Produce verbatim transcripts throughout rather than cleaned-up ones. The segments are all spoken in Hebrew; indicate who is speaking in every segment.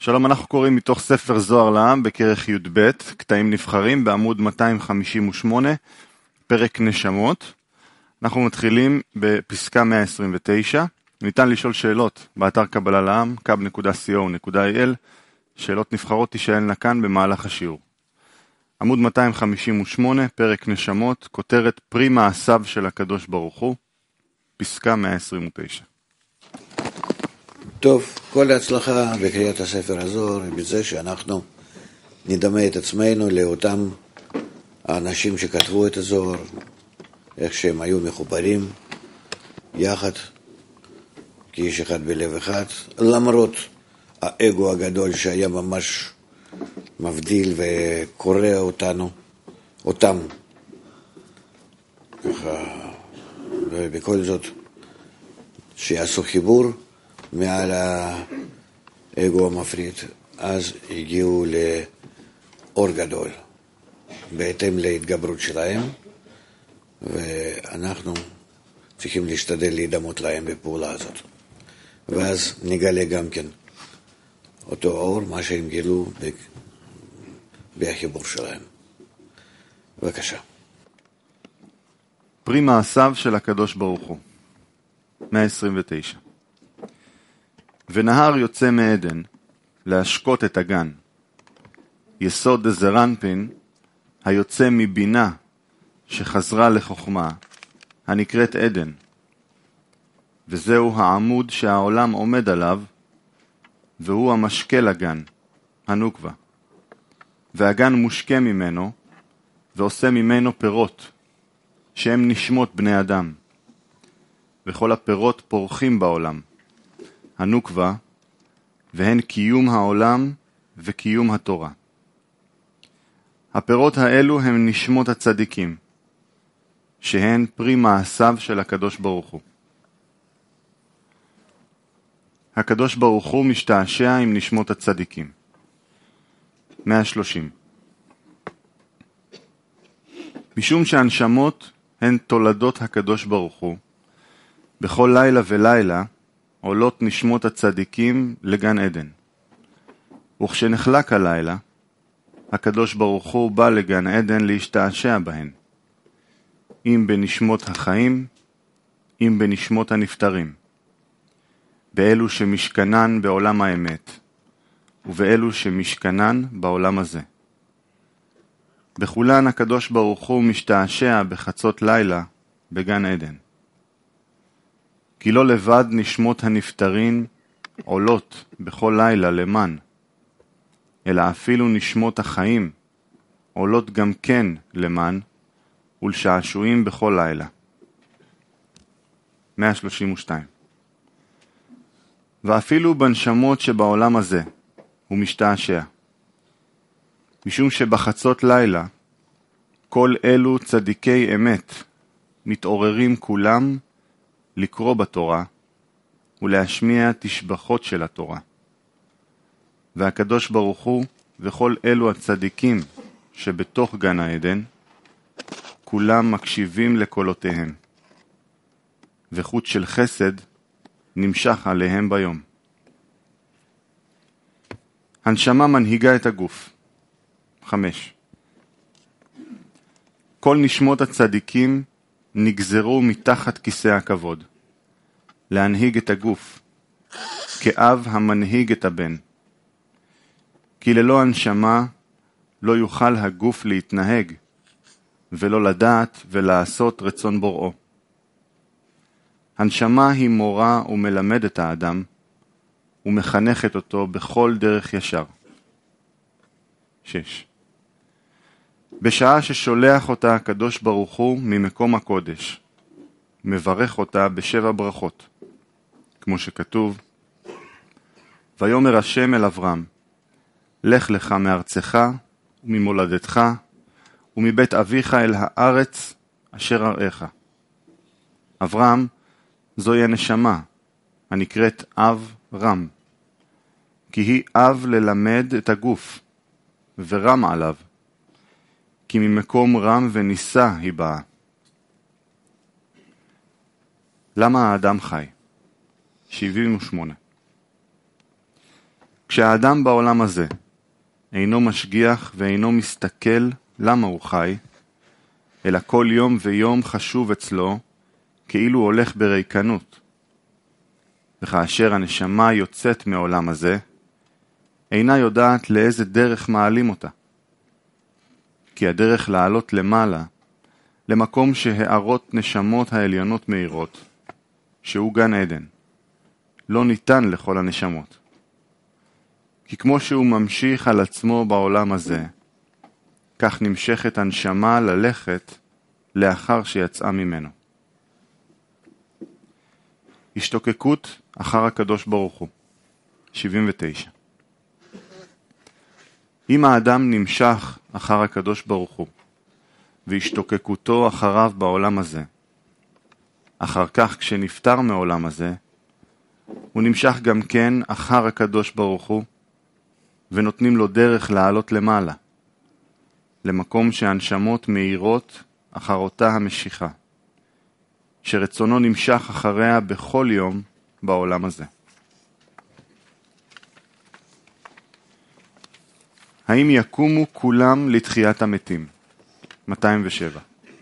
Speaker 1: שלום, אנחנו קוראים מתוך ספר זוהר לעם בכרך י' ב', קטעים נבחרים בעמוד מאתיים חמישים ושמונה, פרק נשמות. אנחנו מתחילים בפסקה מאה עשרים ותשע. ניתן לשאול שאלות באתר קבלה לעם, קאב נקודה סי או נקודה איי אל. שאלות נבחרות תישאלנה כאן במהלך השיעור. עמוד מאתיים חמישים ושמונה, פרק נשמות, כותרת פרי מעשיו של הקדוש ברוך הוא, פסקה מאה עשרים ותשע.
Speaker 2: טוב, כל ההצלחה בקריאת הספר הזוהר בזה שאנחנו נדמה את עצמנו לאותם האנשים שכתבו את הזוהר, איך שהם היו מחוברים יחד, כאיש אחד בלב אחד, למרות האגו הגדול שהיה ממש מבדיל וקורא אותנו, אותם. ובכל זאת שיעשו חיבור מעל האגו המפריד, אז הגיעו לאור גדול בהתאם להתגברות שלהם, ואנחנו צריכים להשתדל להידמות להם בפעולה הזאת, ואז נגלה גם כן אותו אור, מה שהם גילו בחיבור שלהם. בבקשה.
Speaker 1: פרי מעשיו של הקדוש ברוך הוא, מאה עשרים ותשע. ונהר יוצא מעדן להשקות את הגן, יסוד דזרנפין היוצא מבינה שחזרה לחוכמה, הנקראת עדן, וזהו העמוד שהעולם עומד עליו, והוא המשקה לגן, הנוקבה. והגן מושקה ממנו ועושה ממנו פירות שהם נשמות בני אדם, וכל הפירות פורחים בעולם, הנוקבה, והן קיום העולם וקיום התורה. הפירות האלו הם נשמות הצדיקים, שהן פרי מעשיו של הקדוש ברוך הוא. הקדוש ברוך הוא משתעשע עם נשמות הצדיקים. מאה שלושים. משום שהנשמות הן תולדות הקדוש ברוך הוא, בכל לילה ולילה עולות נשמות הצדיקים לגן עדן. וכשנחלק הלילה, הקדוש ברוך הוא בא לגן עדן להשתעשע בהן, אם בנשמות החיים, אם בנשמות הנפטרים, באלו שמשכנן בעולם האמת, ובאלו שמשכנן בעולם הזה. בכולן הקדוש ברוך הוא משתעשע בחצות לילה בגן עדן. כי לא לבד נשמות הנפטרים עולות בכל לילה למען, אלא אפילו נשמות החיים עולות גם כן למען ולשעשועים בכל לילה. מאה שלושים ושתיים. ואפילו בנשמות שבעולם הזה הוא משתעשע, משום שבחצות לילה כל אלו צדיקי אמת מתעוררים כולם לקרוא בתורה ולהשמיע תשבחות של התורה. והקדוש ברוך הוא וכל אלו הצדיקים שבתוך גן העדן כולם מקשיבים לקולותיהם, וחוט של חסד נמשך עליהם ביום. הנשמה מנהיגה את הגוף. חמש. כל נשמות הצדיקים נגזרו מתחת כיסא הכבוד, להנהיג את הגוף, כאב המנהיג את הבן. כי ללא הנשמה לא יוכל הגוף להתנהג, ולא לדעת ולעשות רצון בוראו. הנשמה היא מורה ומלמדת האדם, ומחנכת אותו בכל דרך ישר. שש. בשעה ששולח אותה הקדוש ברוך הוא ממקום הקודש, מברך אותה בשבע ברכות, כמו שכתוב, ויאמר השם אל אברהם, לך לך מארצך וממולדתך ומבית אביך אל הארץ אשר אראך. אברהם זוהי הנשמה הנקראת אב רם, כי היא אב ללמד את הגוף ורם עליו, כי ממקום רם וניסה היא באה. למה האדם חי? שבעים ושמונה. כשהאדם בעולם הזה אינו משגיח ואינו מסתכל למה הוא חי, אלא כל יום ויום חשוב אצלו כאילו הולך בריקנות. וכאשר הנשמה יוצאת מעולם הזה, אינה יודעת לאיזה דרך מעלים אותה. כי הדרך לעלות למעלה, למקום שהארות נשמות העליונות מאירות, שהוא גן עדן, לא ניתן לכל הנשמות. כי כמו שהוא ממשיך על עצמו בעולם הזה, כך נמשכת הנשמה ללכת לאחר שיצאה ממנו. השתוקקות אחר הקדוש ברוך הוא, שבעים ותשע. אם האדם נמשך אחר הקדוש ברוך הוא, והשתוקקותו אחריו בעולם הזה, אחר כך כשנפטר מעולם הזה, הוא נמשך גם כן אחר הקדוש ברוך הוא, ונותנים לו דרך לעלות למעלה, למקום שהנשמות מאירות אחר אותה המשיכה, שרצונו נמשך אחריה בכל יום בעולם הזה. האם יקומו כולם לתחיית המתים? מאתיים ושבע.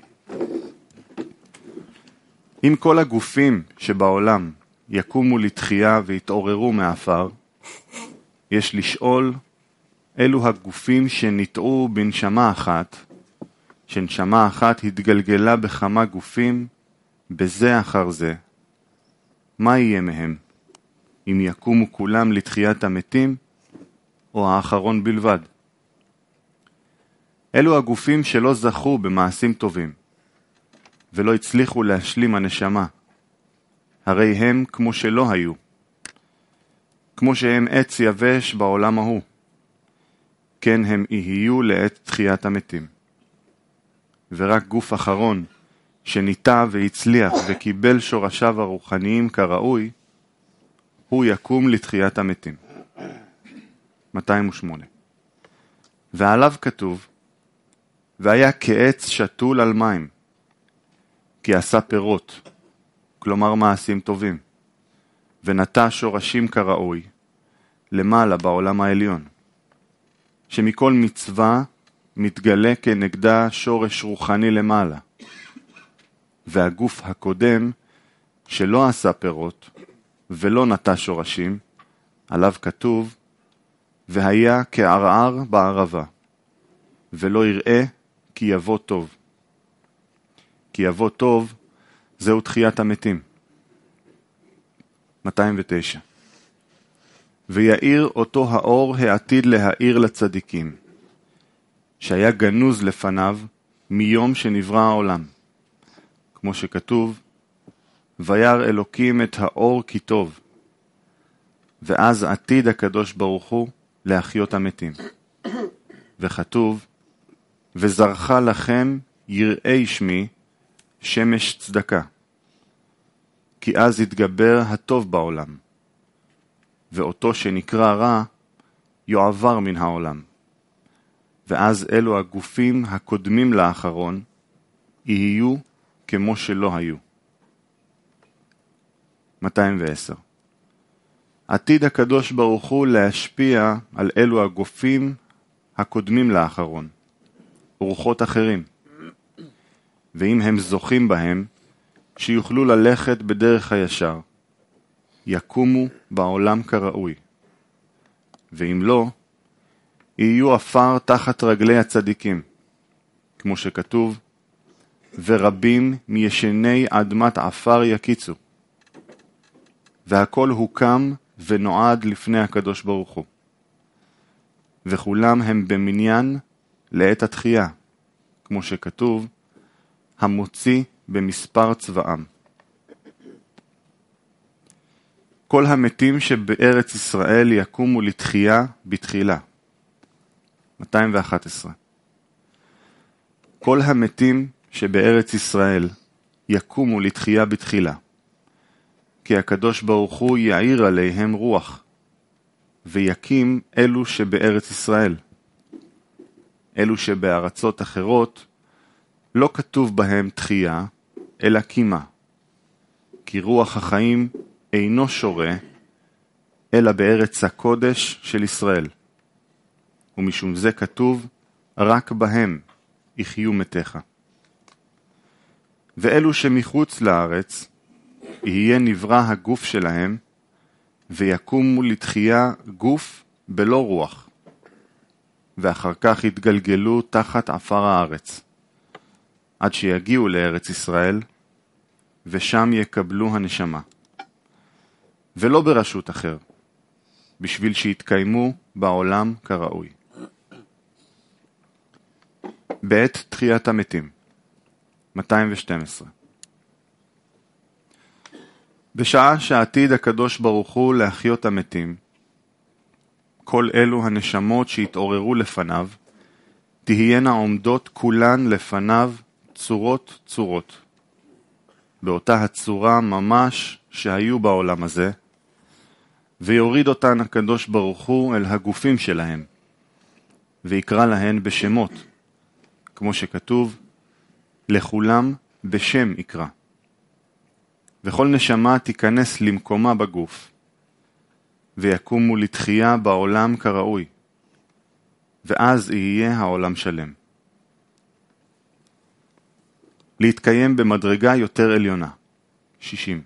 Speaker 1: אם כל הגופים שבעולם יקומו לתחייה והתעוררו מאפר, יש לשאול אלו הגופים שניטעו בנשמה אחת, שנשמה אחת התגלגלה בכמה גופים בזה אחר זה. מה יהיה מהם? אם יקומו כולם לתחיית המתים, או האחרון בלבד? אלו הגופים שלא זכו במעשים טובים, ולא הצליחו להשלים הנשמה. הרי הם כמו שלא היו, כמו שהם עץ יבש בעולם ההוא, כן הם יהיו לעת תחיית המתים. ורק גוף אחרון, שניטע והצליח וקיבל שורשיו הרוחניים כראוי, הוא יקום לתחיית המתים. מאתיים ושמונה. ועליו כתוב, והיה כעץ שתול על מים, כי עשה פירות, כלומר מעשים טובים, ונטע שורשים כראוי, למעלה בעולם העליון, שמכל מצווה מתגלה כנגדה שורש רוחני למעלה, והגוף הקודם שלא עשה פירות ולא נטע שורשים, עליו כתוב, והיה כערער בערבה, ולא יראה כי יבוא טוב. כי יבוא טוב זהו תחיית המתים. מאתיים ותשע. ויאיר אותו האור העתיד להאיר לצדיקים, שהיה גנוז לפניו מיום שנברא העולם. כמו שכתוב, וירא אלוקים את האור כי טוב, ואז עתיד הקדוש ברוך הוא להחיות המתים. וכתוב, וזרחה לכם יראי שמי שמש צדקה, כי אז יתגבר הטוב בעולם, ואותו שנקרא רע יועבר מן העולם. ואז אלו הגופים הקודמים לאחרון יהיו כמו שלא היו. מאתיים ועשר. עתיד הקדוש ברוך הוא להשפיע על אלו הגופים הקודמים לאחרון, רוחות אחרים, ואם הם זוכים בהם, שיוכלו ללכת בדרך הישר, יקומו בעולם כראוי, ואם לא, יהיו אפר תחת רגלי הצדיקים, כמו שכתוב, ורבים מישני אדמת עפר יקיצו, והכל הוקם ונועד לפני הקדוש ברוך הוא, וכולם הם במניין לעת התחייה, כמו שכתוב, המוציא במספר צבאם. כל המתים שבארץ ישראל יקומו לתחייה בתחילה. מאתיים ואחת עשרה. כל המתים שבארץ ישראל יקומו לתחייה בתחילה, כי הקדוש ברוך הוא יעיר עליהם רוח, ויקים אלו שבארץ ישראל. אלו שבארצות אחרות לא כתוב בהם תחייה, אלא קימה, כי רוח החיים אינו שורה, אלא בארץ הקודש של ישראל. ומשום זה כתוב, רק בהם יחיו מתיך. ואלו שמחוץ לארץ, יהיה נברא הגוף שלהם, ויקומו לתחייה גוף בלא רוח, ואחר כך יתגלגלו תחת עפר הארץ, עד שיגיעו לארץ ישראל, ושם יקבלו הנשמה, ולא ברשות אחר, בשביל שיתקיימו בעולם כראוי. בעת תחיית המתים, מאתיים ושתים עשרה. בשעה שעתיד הקדוש ברוך הוא להחיות המתים, כל אלו הנשמות שהתעוררו לפניו, תהיינה עומדות כולן לפניו צורות צורות. באותה הצורה ממש שהיו בעולם הזה, ויוריד אותן הקדוש ברוך הוא אל הגופים שלהם, ויקרא להן בשמות, כמו שכתוב, לכולם בשם יקרא. וכל נשמה תיכנס למקומה בגוף, ויקומו לתחייה בעולם כראוי, ואז יהיה העולם שלם. להתקיים במדרגה יותר עליונה, שישים.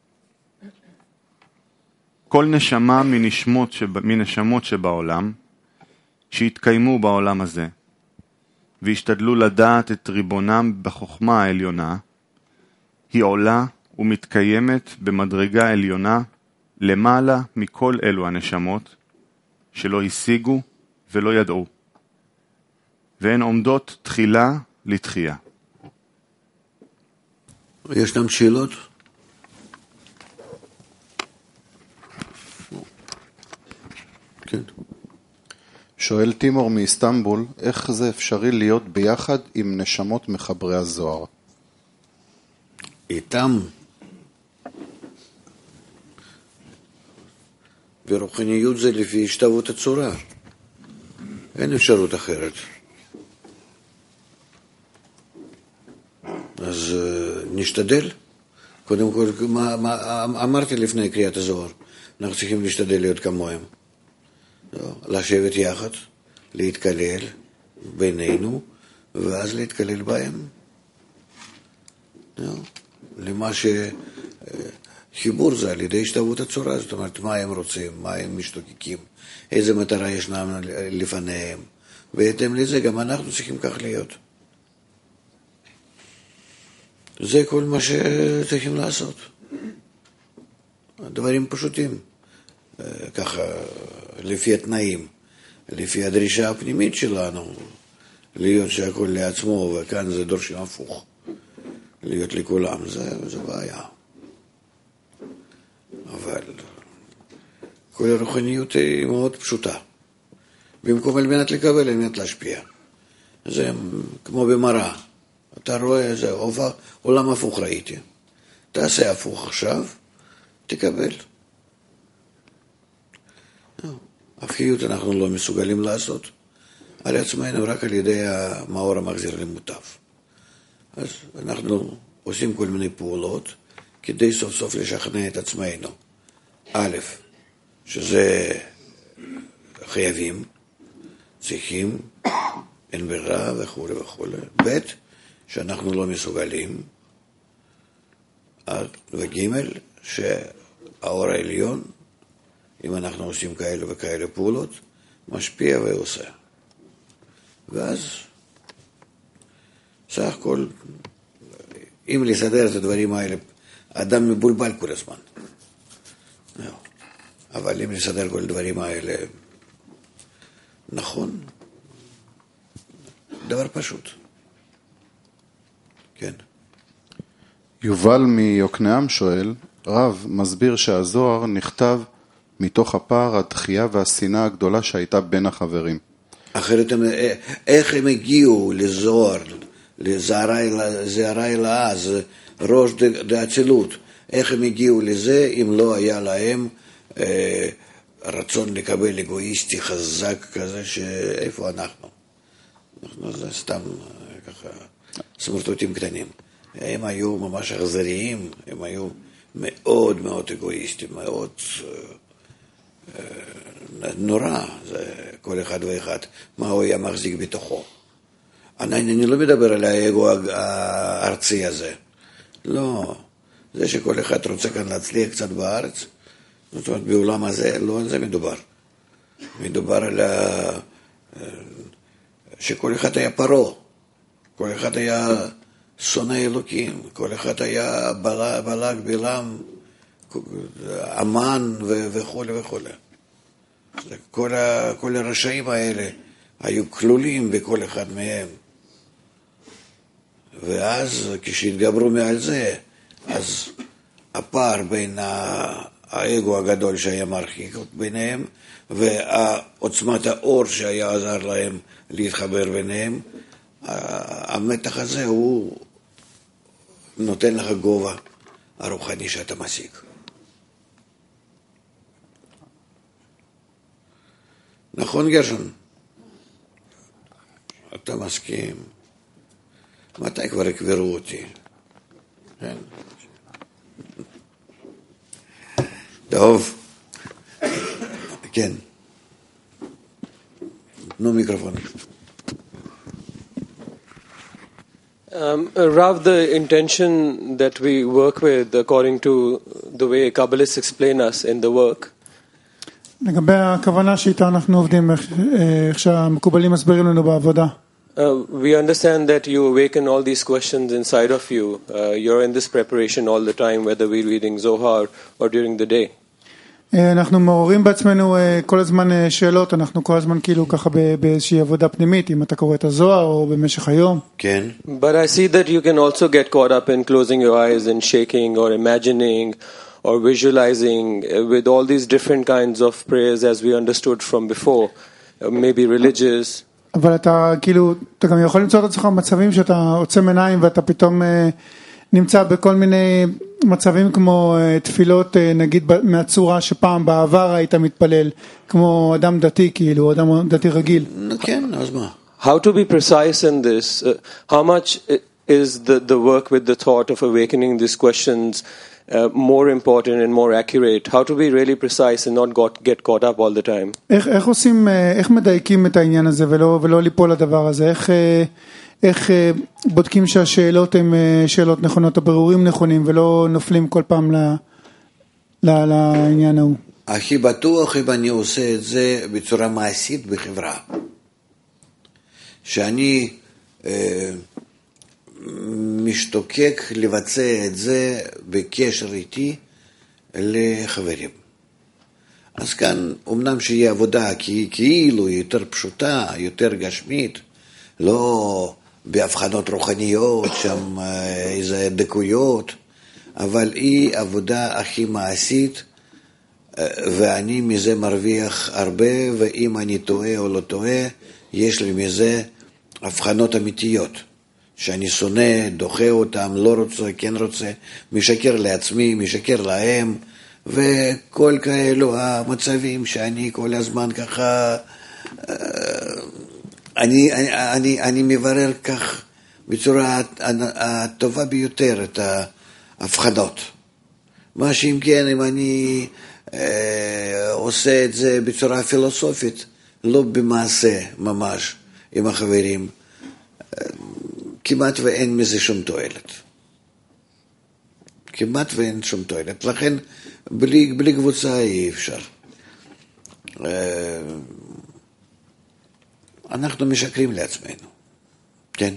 Speaker 1: כל נשמה מנשמות, שב, מנשמות שבעולם, שהתקיימו בעולם הזה, והשתדלו לדעת את ריבונם בחוכמה העליונה, היא עולה ומתקיימת במדרגה עליונה למעלה מכל אלו הנשמות שלא השיגו ולא ידעו, והן עומדות תחילה לתחייה.
Speaker 2: ישנם שאלות? כן.
Speaker 3: שואל תימור מאיסטנבול, איך זה אפשרי להיות ביחד עם נשמות מחברי הזוהר?
Speaker 2: איתם ורוחניות זה לפי השתוות הצורה, אין אפשרות אחרת. אז נשתדל. קודם כל, מה, מה, אמרתי לפני קריאת הזוהר, אנחנו צריכים להשתדל להיות כמוהם, לשבת יחד, להתקלל בינינו, ואז להתקלל בהם. למה שחיבור זה על ידי השתוות הצורה, זאת אומרת, מה הם רוצים, מה הם משתוקקים, איזה מטרה ישנם לפניהם, בהתאם לזה גם אנחנו צריכים כך להיות. זה כל מה שצריכים לעשות. דברים פשוטים, ככה, לפי התנאים, לפי הדרישה הפנימית שלנו, להיות שהכל לעצמו, וכאן זה דורשים הפוך. להיות לכולם, זה, זה בעיה. אבל כל הרוחניות היא מאוד פשוטה. במקום על מנת לקבל, על מנת להשפיע. זה כמו במראה. אתה רואה, זה עולם הפוך ראיתי. תעשה הפוך עכשיו, תקבל. הפכיות אנחנו לא מסוגלים לעשות. על עצמנו רק על ידי המאור המחזיר למוטב. אז אנחנו עושים כל מיני פעולות כדי סוף סוף לשכנע את עצמנו. א', שזה חייבים, צריכים, אין ברירה וכו' וכו'. ב', שאנחנו לא מסוגלים. וג', שהאור העליון, אם אנחנו עושים כאלה וכאלה פעולות, משפיע ועושה. ואז סך הכל, אם לסדר את הדברים האלה, האדם מבולבל כל הזמן. אבל אם לסדר כל הדברים האלה, נכון, דבר פשוט. כן.
Speaker 3: יובל מיוקנעם שואל, רב מסביר שהזוהר נכתב מתוך הפער, הדחייה והשנאה הגדולה שהייתה בין החברים.
Speaker 2: אחרת, איך הם הגיעו לזוהר, לזערה אלאז, ראש דאצילות, איך הם הגיעו לזה אם לא היה להם אה, רצון לקבל אגואיסטי חזק כזה, שאיפה אנחנו? אנחנו זה סתם ככה סמרטוטים קטנים. הם היו ממש אכזריים, הם היו מאוד מאוד אגואיסטים, מאוד נורא, זה כל אחד ואחד, מה הוא היה מחזיק בתוכו. אני, אני לא מדבר על האגו הארצי הזה. לא, זה שכל אחד רוצה כאן להצליח קצת בארץ, זאת אומרת, בעולם הזה, לא על זה מדובר. מדובר על ה... שכל אחד היה פרו, כל אחד היה שונא אלוקים, כל אחד היה בלג, בלג בלם, אמן וכו' וכו'. כל, ה, כל הרשעים האלה היו כלולים בכל אחד מהם. ואז כשהתגברו מעל זה, אז הפער בין האגו הגדול שהיה מרחיק ביניהם, ועוצמת האור שהיה עזר להם להתחבר ביניהם, המתח הזה הוא נותן לך גובה הרוחני שאתה משיג. נכון גרשון? אתה מסכים? מתי כבר הקברו אותי? כן. טוב. כן. תנו מיקרופון.
Speaker 4: Um, Rav, the intention that we work with according to the way Kabbalists explain us in the work,
Speaker 5: לגבי הכוונה שאיתה אנחנו עובדים, איך שהמקובלים מסבירים לנו בעבודה.
Speaker 4: Uh, we understand that you awaken all these questions inside of you. Uh, you're in this preparation all the time, whether we're reading Zohar or during the day.
Speaker 5: אנחנו מעוררים בעצמנו כל הזמן שאלות, אנחנו כל הזמן כאילו ככה באיזושהי עבודה פנימית, אם אתה קורא את הזוהר או במשך היום.
Speaker 2: כן.
Speaker 4: But I see that you can also get caught up in closing your eyes and shaking or imagining or visualizing with all these different kinds of prayers as we understood from before, maybe religious.
Speaker 5: אבל אתה כאילו, אתה גם יכול למצוא את עצמך במצבים שאתה עוצם עיניים ואתה פתאום נמצא בכל מיני מצבים כמו תפילות, נגיד מהצורה שפעם בעבר היית מתפלל, כמו אדם דתי כאילו, אדם דתי רגיל.
Speaker 2: כן, אז מה?
Speaker 4: How to be precise in this? Uh, how much is the, the work with the thought of awakening these questions uh, more important and more accurate? How to be really precise and not got, get caught up all the time?
Speaker 5: איך, איך עושים, איך מדייקים את העניין הזה ולא, ולא ליפול לדבר הזה? איך, איך בודקים שהשאלות הן שאלות נכונות, הברורים נכונים, ולא נופלים כל פעם ל, ל, לעניין ההוא?
Speaker 2: הכי בטוח אם אני עושה את זה בצורה מעשית בחברה. שאני אה, משתוקק לבצע את זה בקשר איתי לחברים. אז כאן אמנם שיהיה עבודה כאילו יותר פשוטה, יותר גשמית, לא בהבחנות רוחניות, שם איזה דקויות, אבל היא עבודה הכי מעשית, ואני מזה מרוויח הרבה, ואם אני טועה או לא טועה, יש לי מזה הבחנות אמיתיות, שאני שונא, דוחה אותם, לא רוצה, כן רוצה, משקר לעצמי, משקר להם, וכל כאלו המצבים שאני כל הזמן ככה, אני, אני, אני מברר כך בצורה הטובה ביותר את ההבחנות. מה שאם כן, אם אני אה, עושה את זה בצורה פילוסופית, לא במעשה ממש עם החברים, כמעט ואין מזה שום תועלת. כמעט ואין שום תועלת. לכן, בלי, בלי קבוצה אי אפשר. אנחנו משקרים לעצמנו. כן.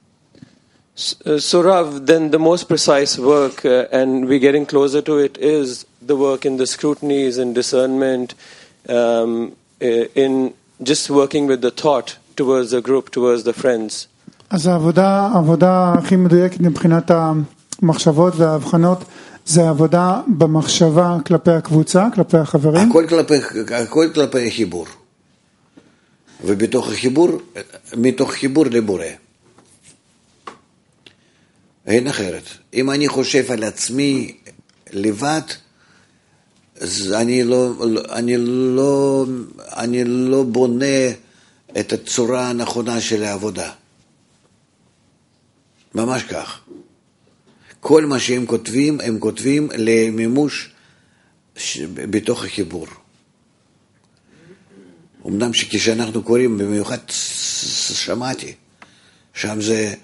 Speaker 4: So Rav, then the most precise work, uh, and we're getting closer to it, is the work in the scrutinies and discernment, um, in just working with the thought towards the group, towards the friends.
Speaker 5: אז העבודה, העבודה הכי מדויקת מבחינת המחשבות וההבחנות, זה העבודה במחשבה כלפי הקבוצה, כלפי החברים.
Speaker 2: הכל כלפי, הכל כלפי החיבור. ובתוך החיבור, מתוך חיבור לבורא. אין אחרת. אם אני חושב על עצמי לבד, אז אני לא, אני לא, אני לא בונה את הצורה הנכונה של העבודה. ממש כך. כל מה שהם כותבים, הם כותבים למימוש בתוך החיבור. אמנם שכשאנחנו קוראים, במיוחד שמעתי, שם זה,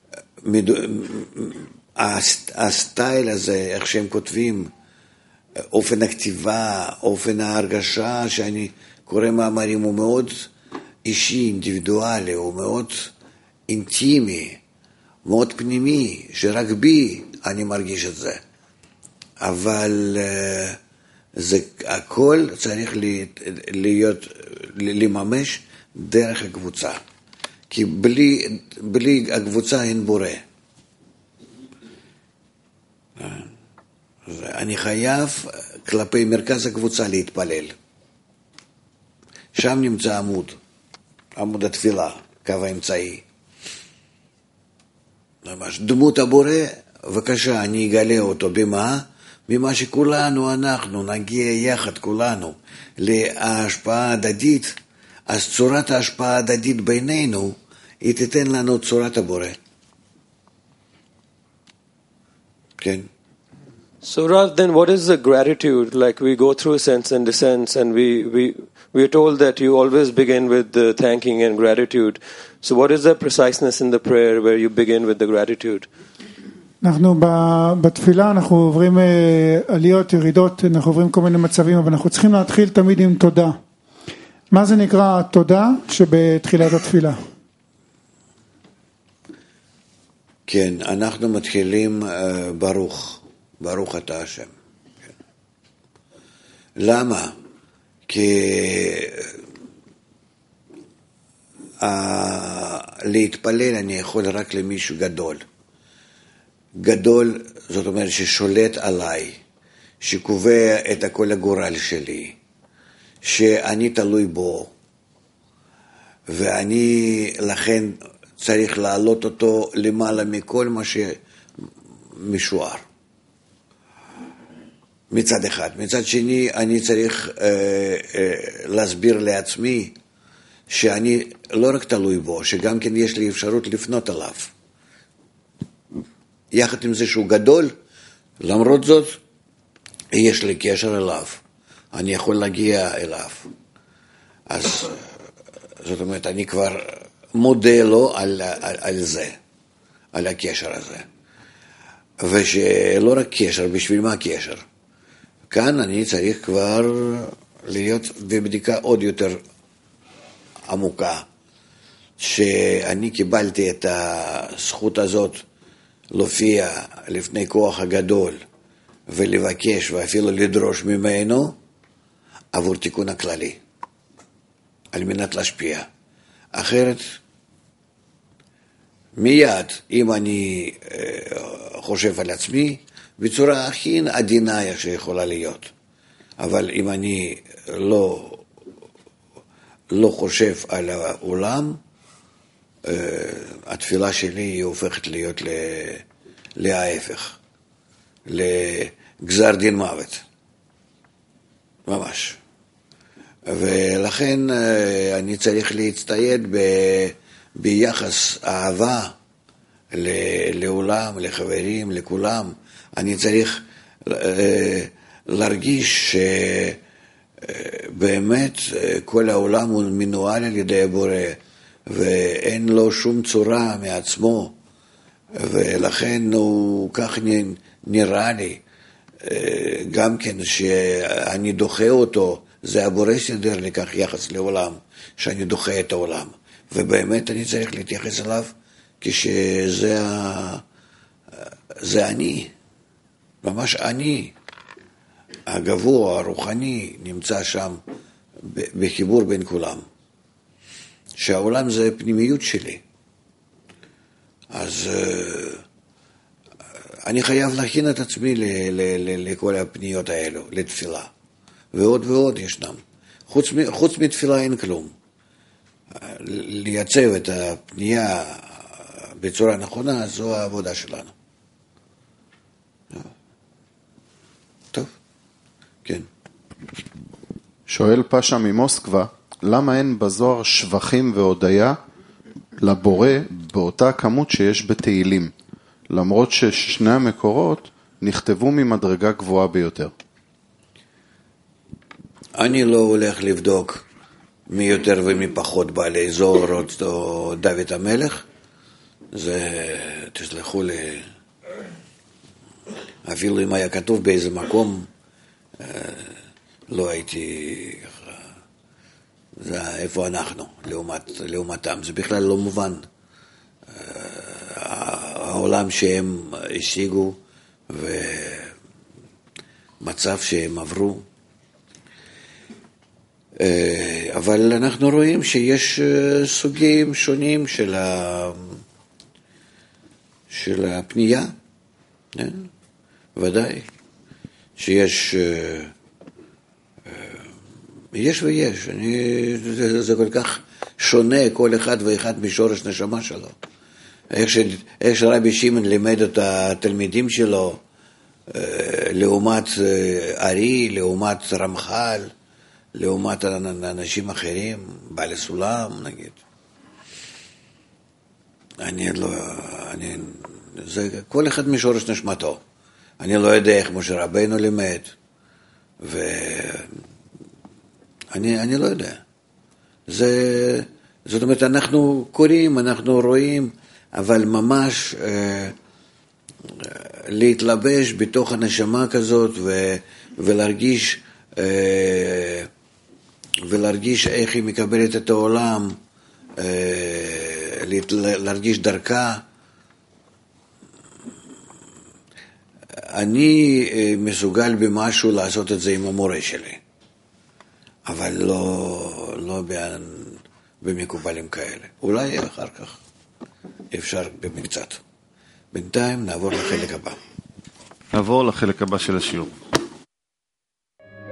Speaker 2: הסטייל הזה, איך שהם כותבים, אופן הכתיבה, אופן ההרגשה, שאני קורא מאמרים, הוא מאוד אישי, אינדיבידואלי, הוא מאוד אינטימי, מאוד פנימי, שרק בי אני מרגיש את זה. אבל זה הכל צריך להיות, לממש דרך הקבוצה. כי בלי, בלי הקבוצה אין בורא. אני חייב כלפי מרכז הקבוצה להתפלל. שם נמצא עמוד, עמוד התפילה, קו האמצעי. ממש דמות הבורא, בבקשה, אני אגלה אותו במה? במה שכולנו, אנחנו נגיע יחד כולנו להשפעה הדדית, אז צורת ההשפעה הדדית בינינו, היא תיתן לנו צורת הבורא. כן.
Speaker 4: So Rav, then what is the gratitude? Like we go through ascents and descents, and we we we are told that you always begin with the thanking and gratitude. So what is the preciseness in the prayer where you begin with the gratitude?
Speaker 5: אנחנו בתפילה, אנחנו עוברים עליות, ירידות, אנחנו עוברים כל מיני מצבים, אבל אנחנו צריכים להתחיל תמיד עם תודה. מה זה נקרא תודה שבתחילת התפילה?
Speaker 2: כן, אנחנו מתחילים ברוך. ברוך אתה השם. כן. למה? כי uh, להתפלל אני יכול רק למישהו גדול. גדול, זאת אומרת ששולט עליי, שקובע את כל הגורל שלי, שאני תלוי בו, ואני לכן צריך להעלות אותו למעלה מכל מה שמשוער. מצד אחד. מצד שני, אני צריך אה, אה, להסביר לעצמי שאני לא רק תלוי בו, שגם כן יש לי אפשרות לפנות עליו. יחד עם זה שהוא גדול, למרות זאת, יש לי קשר אליו. אני יכול להגיע אליו. אז זאת אומרת, אני כבר מודה לו על, על, על זה, על הקשר הזה. ושלא רק קשר, בשביל מה קשר? כאן אני צריך כבר להיות בבדיקה עוד יותר עמוקה, שאני קיבלתי את הזכות הזאת להופיע לפני כוח הגדול ולבקש ואפילו לדרוש ממנו עבור תיקון הכללי, על מנת להשפיע. אחרת, מיד, אם אני חושב על עצמי, בצורה הכי עדינה שיכולה להיות. אבל אם אני לא, לא חושב על העולם, התפילה שלי היא הופכת להיות להפך, לגזר דין מוות. ממש. ולכן אני צריך להצטייד ב, ביחס אהבה לעולם, לחברים, לכולם. אני צריך להרגיש שבאמת כל העולם הוא מנוהל על ידי הבורא, ואין לו שום צורה מעצמו, ולכן הוא כך נראה לי, גם כן שאני דוחה אותו, זה הבורא שדר לי כך יחס לעולם, שאני דוחה את העולם, ובאמת אני צריך להתייחס אליו כשזה זה אני, ממש אני, הגבוה, הרוחני, נמצא שם בחיבור בין כולם. שהעולם זה פנימיות שלי. אז אני חייב להכין את עצמי ל- ל- ל- לכל הפניות האלו, לתפילה. ועוד ועוד ישנם. חוץ, חוץ מתפילה אין כלום. לייצב את הפנייה בצורה נכונה, זו העבודה שלנו. טוב, כן.
Speaker 3: שואל פשע ממוסקבה, למה אין בזוהר שבחים והודיה לבורא באותה כמות שיש בתהילים, למרות ששני המקורות נכתבו ממדרגה גבוהה ביותר?
Speaker 2: אני לא הולך לבדוק מי יותר ומי פחות בעלי זוהר או דוד המלך, זה תסלחו לי, אפילו אם היה כתוב באיזה מקום, לא הייתי, זה איפה אנחנו, לעומת, לעומתם, זה בכלל לא מובן. העולם שהם השיגו ומצב שהם עברו, אבל אנחנו רואים שיש סוגים שונים של, ה... של הפנייה, ודאי, שיש, יש ויש, אני, זה, זה כל כך שונה כל אחד ואחד משורש נשמה שלו. איך, ש, איך שרבי שמעון לימד את התלמידים שלו, לעומת ארי, לעומת רמח"ל, לעומת אנשים אחרים, בעלי סולם נגיד. אני לא, אני, זה כל אחד משורש נשמתו. אני לא יודע איך משה רבינו לימד, ואני אני לא יודע. זה, זאת אומרת, אנחנו קוראים, אנחנו רואים, אבל ממש אה, להתלבש בתוך הנשמה כזאת ו, ולהרגיש אה, ולהרגיש איך היא מקבלת את העולם, אה, להרגיש דרכה. אני מסוגל במשהו לעשות את זה עם המורה שלי, אבל לא, לא במקובלים כאלה. אולי אחר כך אפשר במקצת. בינתיים נעבור לחלק הבא.
Speaker 1: נעבור לחלק הבא של השיעור.